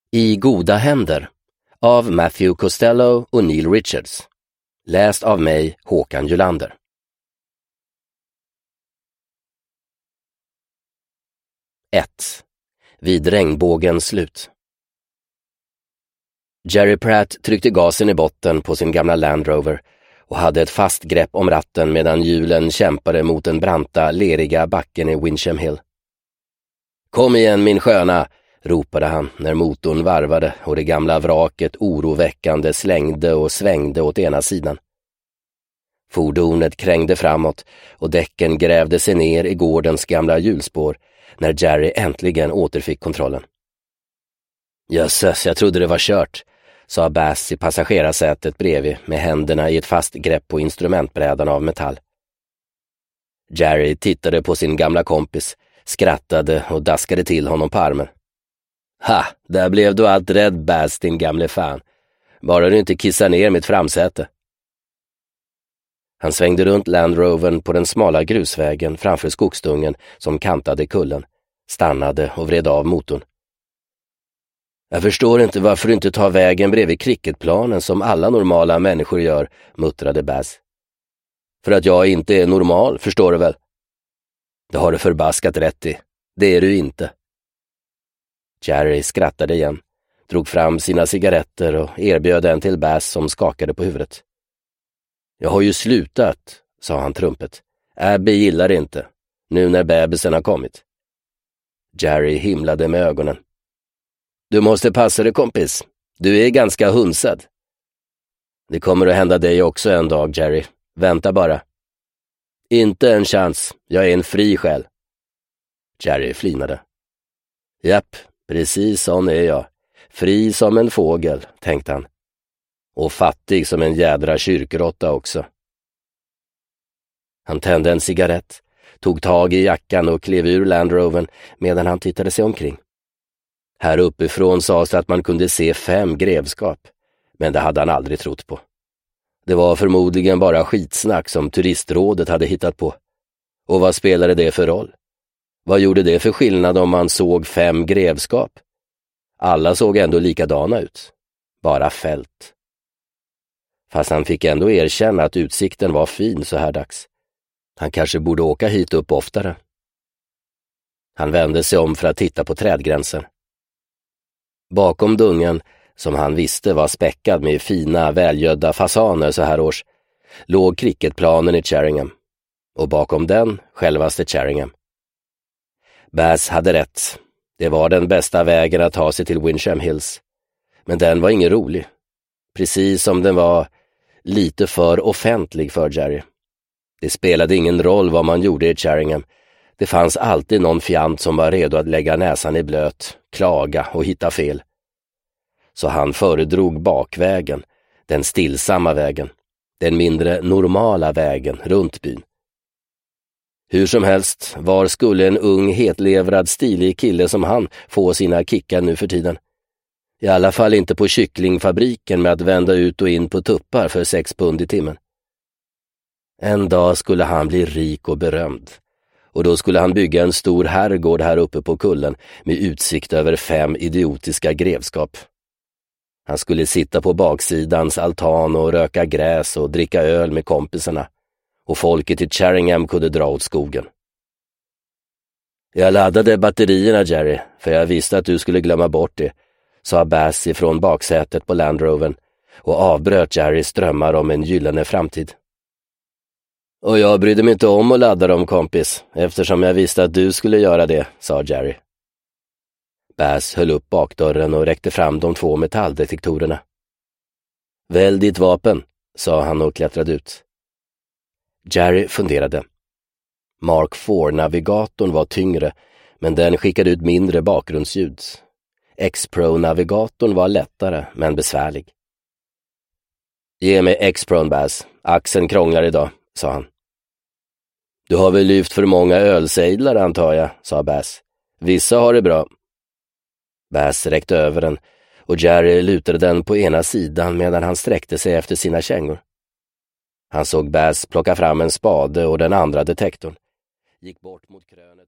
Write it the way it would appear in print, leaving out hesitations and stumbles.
I goda händer av Matthew Costello och Neil Richards. Läst av mig, Håkan Julander. Vid regnbågens slut. Jerry Pratt tryckte gasen i botten på sin gamla Land Rover och hade ett fast grepp om ratten medan hjulen kämpade mot den branta, leriga backen i Wincham Hill. Kom igen min sköna, ropade han när motorn varvade och det gamla vraket oroväckande slängde och svängde åt ena sidan. Fordonet krängde framåt och däcken grävde sig ner i gårdens gamla hjulspår när Jerry äntligen återfick kontrollen. Jösses, jag trodde det var kört, sa Bass i passagerarsätet bredvid med händerna i ett fast grepp på instrumentbrädan av metall. Jerry tittade på sin gamla kompis, skrattade och daskade till honom på armen. Ha, där blev du allt rädd Bass, din gamle fan. Bara du inte kissar ner mitt framsäte. Han svängde runt Land Rovern på den smala grusvägen framför skogsdungen som kantade kullen, stannade och vred av motorn. Jag förstår inte varför du inte tar vägen bredvid cricketplanen som alla normala människor gör, muttrade Bass. För att jag inte är normal, förstår du väl? Det har du förbaskat rätt i. Det är du inte. Jerry skrattade igen, drog fram sina cigaretter och erbjöd en till Bass som skakade på huvudet. Jag har ju slutat, sa han trumpet. Abby gillar inte, nu när bebisen har kommit. Jerry himlade med ögonen. Du måste passa dig kompis, du är ganska hunsad. Det kommer att hända dig också en dag, Jerry. Vänta bara. Inte en chans, jag är en fri själ. Jerry flinade. Japp, precis sån är jag. Fri som en fågel, tänkte han. Och fattig som en jädra kyrkråtta också. Han tände en cigarett, tog tag i jackan och klev ur Land Rovern medan han tittade sig omkring. Här uppifrån sades att man kunde se 5 grevskap, men det hade han aldrig trott på. Det var förmodligen bara skitsnack som turistrådet hade hittat på. Och vad spelade det för roll? Vad gjorde det för skillnad om man såg 5 grevskap? Alla såg ändå likadana ut. Bara fält. Fast han fick ändå erkänna att utsikten var fin så här dags. Han kanske borde åka hit upp oftare. Han vände sig om för att titta på trädgränsen. Bakom dungen, som han visste var späckad med fina, välgödda fasaner så här års, låg cricketplanen i Cherringham. Och bakom den självaste Cherringham. Bass hade rätt. Det var den bästa vägen att ta sig till Wincham Hills. Men den var ingen rolig. Precis som den var lite för offentlig för Jerry. Det spelade ingen roll vad man gjorde i Cherringham. Det fanns alltid någon fjant som var redo att lägga näsan i blöt, klaga och hitta fel. Så han föredrog bakvägen, den stillsamma vägen, den mindre normala vägen runt byn. Hur som helst, var skulle en ung, hetlevrad, stilig kille som han få sina kickar nu för tiden? I alla fall inte på kycklingfabriken med att vända ut och in på tuppar för 6 pund i timmen. En dag skulle han bli rik och berömd. Och då skulle han bygga en stor herrgård här uppe på kullen med utsikt över 5 idiotiska grevskap. Han skulle sitta på baksidans altan och röka gräs och dricka öl med kompisarna. Och folket i Cherringham kunde dra åt skogen. Jag laddade batterierna, Jerry, för jag visste att du skulle glömma bort det, sa Bass ifrån baksätet på Land Rovern och avbröt Jerrys drömmar om en gyllene framtid. Och jag brydde mig inte om att ladda dem, kompis, eftersom jag visste att du skulle göra det, sa Jerry. Bass höll upp bakdörren och räckte fram de 2 metalldetektorerna. Välj ditt vapen, sa han och klättrade ut. Jerry funderade. Mark IV-navigatorn var tyngre, men den skickade ut mindre bakgrundsljud. X-Pro-navigatorn var lättare, men besvärlig. Ge mig X-Pro, Bass. Axeln krånglar idag, sa han. Du har väl lyft för många ölsejdlar, antar jag, sa Bass. Vissa har det bra. Bass räckte över den och Jerry lutade den på ena sidan medan han sträckte sig efter sina kängor. Han såg Bass plocka fram en spade och den andra detektorn. Gick bort mot krönet.